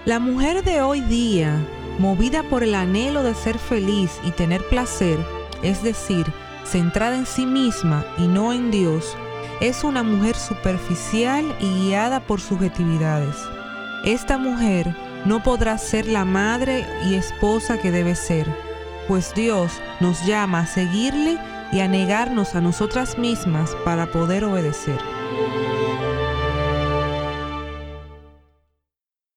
La mujer de hoy día, movida por el anhelo de ser feliz y tener placer, es decir, centrada en sí misma y no en Dios, es una mujer superficial y guiada por subjetividades. Esta mujer no podrá ser la madre y esposa que debe ser, pues Dios nos llama a seguirle y a negarnos a nosotras mismas para poder obedecer.